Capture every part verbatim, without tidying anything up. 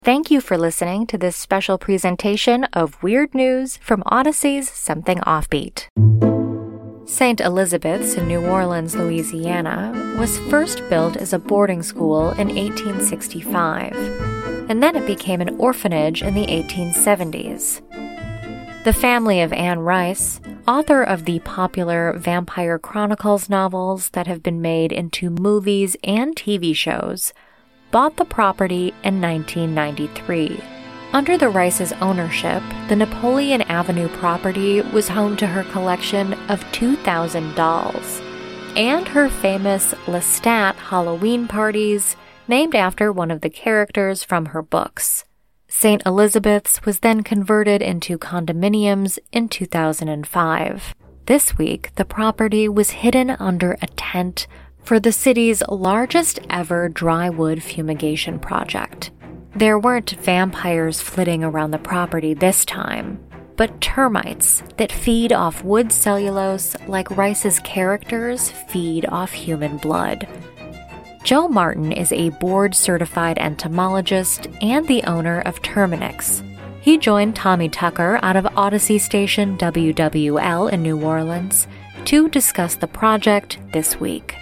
Thank you for listening to this special presentation of Weird News from Odyssey's Something Offbeat. Saint Elizabeth's in New Orleans, Louisiana, was first built as a boarding school in eighteen sixty-five, and then it became an orphanage in the eighteen seventies. The family of Anne Rice, author of the popular Vampire Chronicles novels that have been made into movies and T V shows, bought the property in nineteen ninety-three. Under the Rice's ownership, the Napoleon Avenue property was home to her collection of two thousand dolls and her famous Lestat Halloween parties, named after one of the characters from her books. Saint Elizabeth's was then converted into condominiums in two thousand five. This week, the property was hidden under a tent for the city's largest ever dry wood fumigation project. There weren't vampires flitting around the property this time, but termites that feed off wood cellulose like Rice's characters feed off human blood. Joe Martin is a board-certified entomologist and the owner of Terminix. He joined Tommy Tucker out of Odyssey station W W L in New Orleans to discuss the project this week.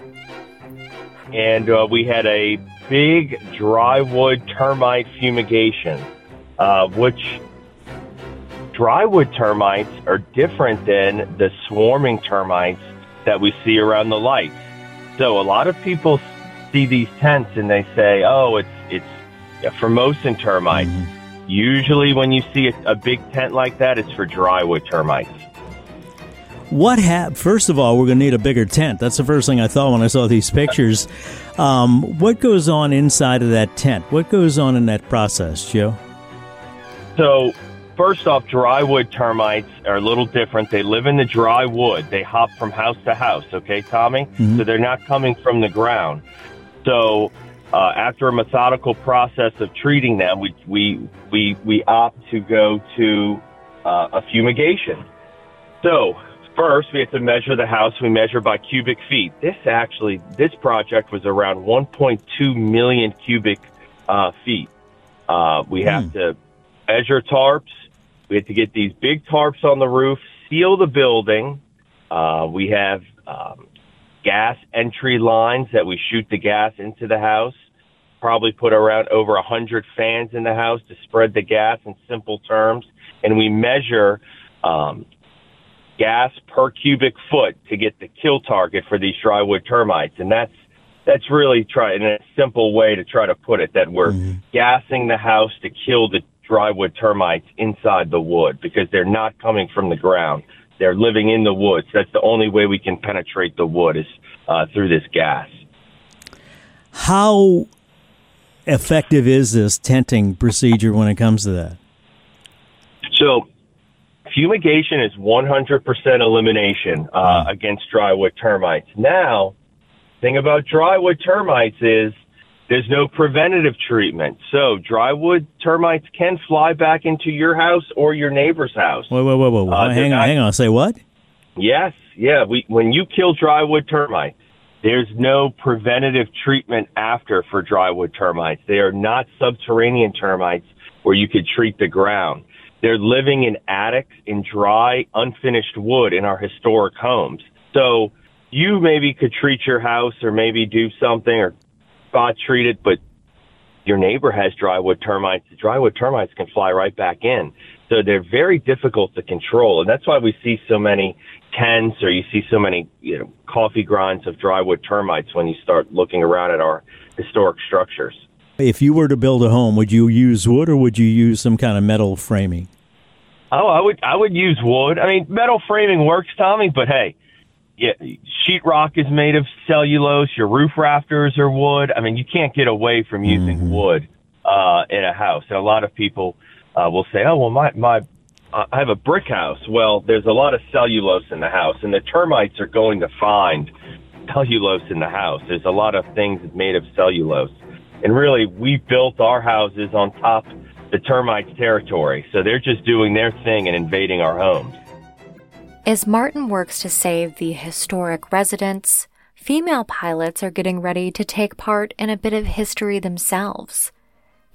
And uh, we had a big drywood termite fumigation, uh, which drywood termites are different than the swarming termites that we see around the lights. So a lot of people see these tents and they say, oh, it's it's yeah, Formosan termites. Mm-hmm. Usually when you see a, a big tent like that, it's for drywood termites. What hap- First of all, we're going to need a bigger tent. That's the first thing I thought when I saw these pictures. Um, what goes on inside of that tent? What goes on in that process, Joe? So, first off, drywood termites are a little different. They live in the dry wood. They hop from house to house, okay, Tommy? Mm-hmm. So they're not coming from the ground. So, uh, after a methodical process of treating them, we we we, we opt to go to uh, a fumigation. So, first, we have to measure the house. We measure by cubic feet. This actually, this project was around one point two million cubic uh, feet. Uh, we have mm. to measure tarps. We have to get these big tarps on the roof, seal the building. Uh, we have um, gas entry lines that we shoot the gas into the house. Probably put around over one hundred fans in the house to spread the gas in simple terms. And we measure Um, gas per cubic foot to get the kill target for these drywood termites. And that's that's really try in a simple way to try to put it, that we're mm-hmm. gassing the house to kill the drywood termites inside the wood because they're not coming from the ground. They're living in the woods. That's the only way we can penetrate the wood is uh, through this gas. How effective is this tenting procedure when it comes to that? So, fumigation is one hundred percent elimination uh, against drywood termites. Now, the thing about drywood termites is there's no preventative treatment. So drywood termites can fly back into your house or your neighbor's house. Whoa, whoa, whoa, whoa. Uh, hang on, not, hang on. Say what? Yes, yeah. We When you kill drywood termites, there's no preventative treatment after for drywood termites. They are not subterranean termites where you could treat the ground. They're living in attics in dry, unfinished wood in our historic homes. So you maybe could treat your house or maybe do something or spot treat it, but your neighbor has drywood termites. The drywood termites can fly right back in. So they're very difficult to control. And that's why we see so many tents or you see so many, you know, coffee grinds of drywood termites when you start looking around at our historic structures. If you were to build a home, would you use wood or would you use some kind of metal framing? Oh, I would I would use wood. I mean, metal framing works, Tommy, but hey, yeah, sheetrock is made of cellulose. Your roof rafters are wood. I mean, you can't get away from using mm-hmm. wood uh, in a house. And a lot of people uh, will say, oh, well, my, my uh, I have a brick house. Well, there's a lot of cellulose in the house, and the termites are going to find cellulose in the house. There's a lot of things made of cellulose. And really, we built our houses on top of the termites' territory. So they're just doing their thing and invading our homes. As Martin works to save the historic residents, female pilots are getting ready to take part in a bit of history themselves.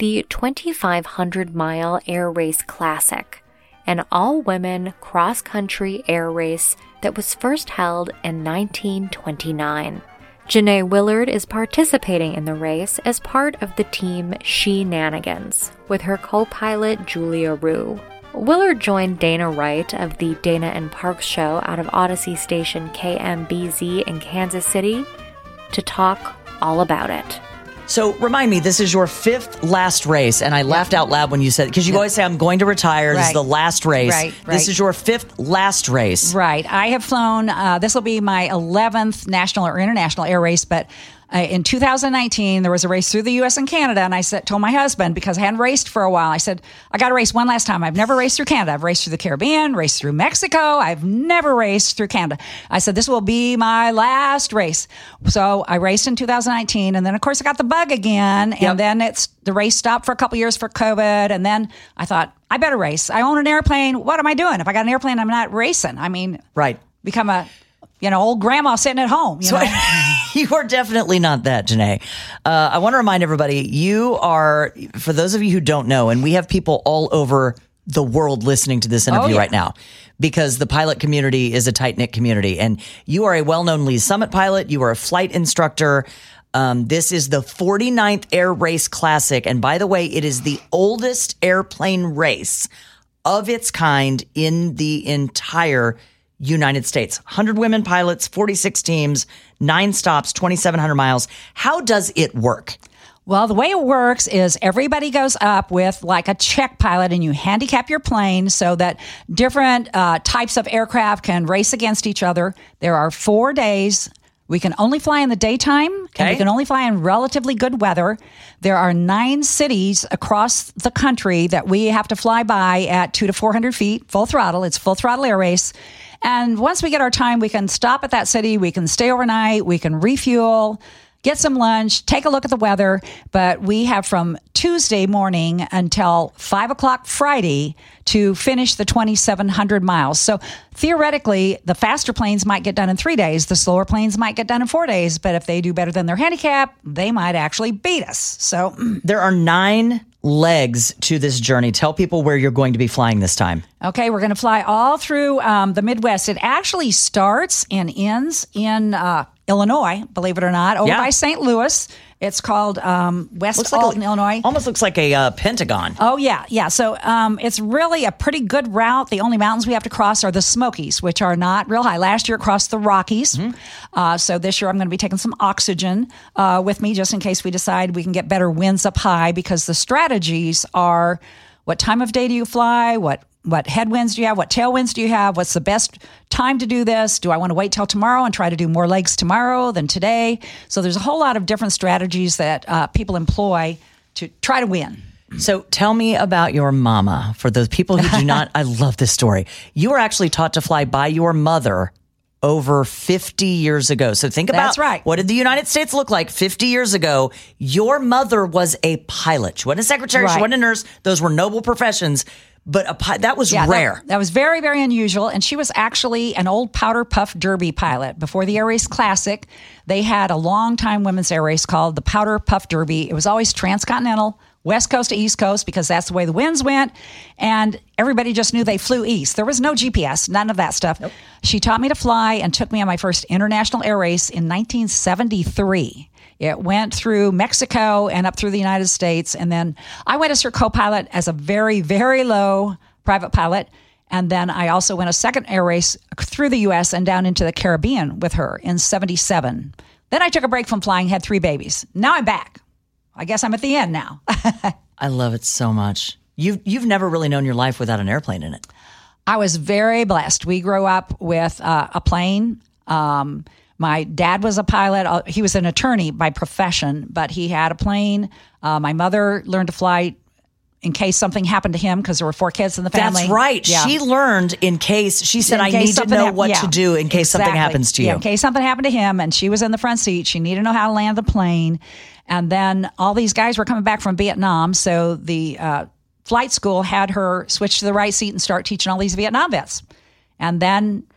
the twenty-five hundred mile Air Race Classic, an all-women cross-country air race that was first held in nineteen twenty-nine. Janae Willard is participating in the race as part of the team She-Nanigans, with her co-pilot Julia Rue. Willard joined Dana Wright of the Dana and Parks show out of Odyssey station K M B Z in Kansas City to talk all about it. So remind me, this is your fifth last race, and I laughed out loud when you said, because you yep. always say, I'm going to retire, this right. is the last race. Right, right. This is your fifth last race. Right. I have flown, uh, this will be my eleventh national or international air race, but uh, in two thousand nineteen, there was a race through the U S and Canada, and I said, told my husband, because I hadn't raced for a while, I said, I got to race one last time. I've never raced through Canada. I've raced through the Caribbean, raced through Mexico. I've never raced through Canada. I said, this will be my last race. So I raced in two thousand nineteen, and then, of course, I got the bug again, and yep. then it's the race stopped for a couple years for COVID, and then I thought, I better race. I own an airplane. What am I doing? If I got an airplane, I'm not racing. I mean, right. become a... You know, old grandma sitting at home. You, so, know? You are definitely not that, Janae. Uh, I want to remind everybody, you are, for those of you who don't know, and we have people all over the world listening to this interview oh, yeah. right now, because the pilot community is a tight-knit community. And you are a well-known Lee's Summit pilot. You are a flight instructor. Um, this is the forty-ninth Air Race Classic. And by the way, it is the oldest airplane race of its kind in the entire United States. one hundred women pilots, forty-six teams, nine stops, twenty-seven hundred miles. How does it work? Well, the way it works is everybody goes up with like a check pilot, and you handicap your plane so that different uh, types of aircraft can race against each other. There are four days. We can only fly in the daytime, okay. and we can only fly in relatively good weather. There are nine cities across the country that we have to fly by at two to four hundred feet, full throttle. It's full throttle air race. And once we get our time, we can stop at that city. We can stay overnight. We can refuel, get some lunch, take a look at the weather. But we have from Tuesday morning until five o'clock Friday to finish the twenty-seven hundred miles. So theoretically, the faster planes might get done in three days. The slower planes might get done in four days. But if they do better than their handicap, they might actually beat us. So there are nine legs to this journey. Tell people where you're going to be flying this time. Okay, we're going to fly all through um, the Midwest. It actually starts and ends in uh, Illinois, believe it or not, over yeah. by Saint Louis. It's called um, West looks Alton, like a, Illinois. Almost looks like a uh, pentagon. Oh, yeah, yeah. So um, it's really a pretty good route. The only mountains we have to cross are the Smokies, which are not real high. Last year, crossed the Rockies. Mm-hmm. Uh, so this year, I'm going to be taking some oxygen uh, with me just in case we decide we can get better winds up high, because the strategies are what time of day do you fly, what What headwinds do you have? What tailwinds do you have? What's the best time to do this? Do I want to wait till tomorrow and try to do more legs tomorrow than today? So there's a whole lot of different strategies that uh, people employ to try to win. So tell me about your mama. For those people who do not, I love this story. You were actually taught to fly by your mother over fifty years ago. So think about That's right. What did the United States look like fifty years ago? Your mother was a pilot. She wasn't a secretary. Right. She wasn't a nurse. Those were noble professions. But a pi- that was yeah, rare. That, that was very, very unusual. And she was actually an old powder puff derby pilot. Before the Air Race Classic, they had a long-time women's air race called the Powder Puff Derby. It was always transcontinental, West Coast to East Coast, because that's the way the winds went. And everybody just knew they flew east. There was no G P S, none of that stuff. Nope. She taught me to fly and took me on my first international air race in nineteen seventy-three. It went through Mexico and up through the United States. And then I went as her co-pilot as a very, very low private pilot. And then I also went a second air race through the U S and down into the Caribbean with her in seventy-seven. Then I took a break from flying, had three babies. Now I'm back. I guess I'm at the end now. I love it so much. You've, you've never really known your life without an airplane in it. I was very blessed. We grew up with uh, a plane. Um My dad was a pilot. He was an attorney by profession, but he had a plane. Uh, my mother learned to fly in case something happened to him because there were four kids in the family. That's right. Yeah. She learned in case, she said, in I need to know ha- what yeah, to do in case exactly. something happens to you. Yeah, in case something happened to him, and she was in the front seat. She needed to know how to land the plane. And then all these guys were coming back from Vietnam, so the uh, flight school had her switch to the right seat and start teaching all these Vietnam vets. And then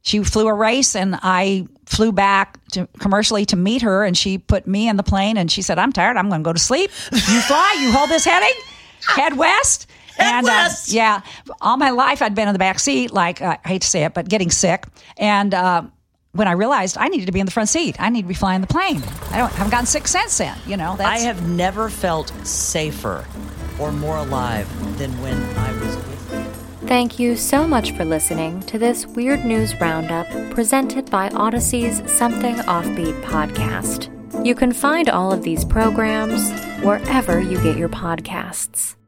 she flew a race, and I flew back to commercially to meet her, and she put me in the plane, and she said, I'm tired. I'm going to go to sleep. You fly. You hold this heading. Head west. Head and west. Uh, yeah, all my life I'd been in the back seat, like, uh, I hate to say it, but getting sick. And uh, when I realized I needed to be in the front seat, I need to be flying the plane. I don't haven't gotten sick since then. You know, that's, I have never felt safer or more alive than when I was with you. Thank you so much for listening to this Weird News Roundup presented by Odyssey's Something Offbeat podcast. You can find all of these programs wherever you get your podcasts.